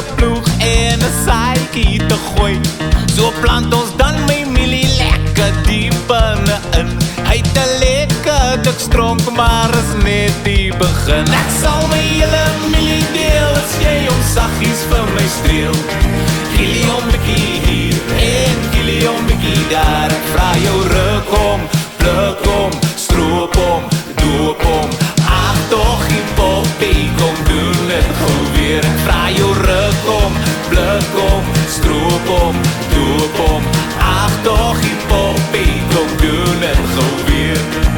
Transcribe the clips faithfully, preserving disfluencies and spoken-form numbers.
ploeg en 'n saadjie te gooi. So plant ons dan my mielie lekker diep binne-in. Hy het 'n lekker dik stronk, maar is net die begin. Ek sal my hele mielie deel as jy hom saggies vir my streel. Gielie hom bietjie hier en gielie hom bietjie daar. Ek vra jou ruk hom, pluk hom, stroop hom, doop hom. Ag tog die poppie, kom doen dit gou weer. Ek vra jou ruk hom, pluk hom, stroop hom, doop hom. Ag tog die poppie, kom doen dit gou weer.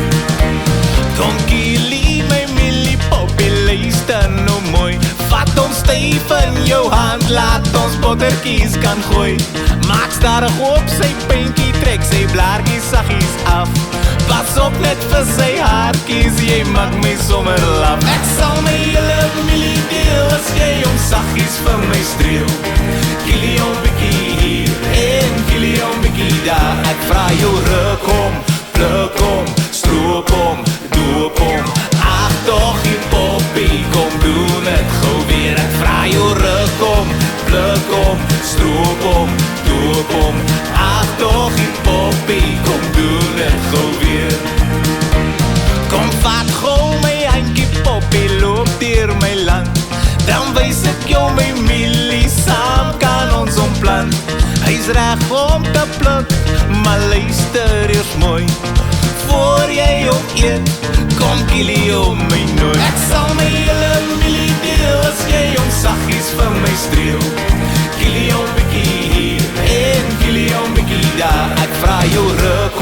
Donkie, my mielie poppie, luister nou mooi. Vat hom styf in jou hand, laat ons bottertjies kan gooi. Maak stadig op sy pinkie, trek sy blaartjies saggies af. Pas op net vir sy haartjies, jy maak my sommer laf. Ek sal my hele mielie deel as jy hom saggies vir my streel. Gielie hom bietjie hier en gielie hom bietjie daar. Ek vra jou ruk hom, pluk hom, stroop hom, doop hom. Ag tog die poppie, kom doen het gou weer. Ek vra jou ruk hom, pluk hom, stroop hom, doop hom. Ag tog die poppie, kom doen het gou weer. Kom vat gou my handjie poppie, loop deur my land. Dan wys ek jou my mielie, saam kan ons omplan. Hy's reg om te pluk, maar luister eers mooi. Voor jy hom eet, kom gielie hom my nooit. Ek sal my hele mielie deel as jy hom saggies vir my streel. Gielie hom bietjie hier en gielie hom bietjie daar. Ek vra jou ruk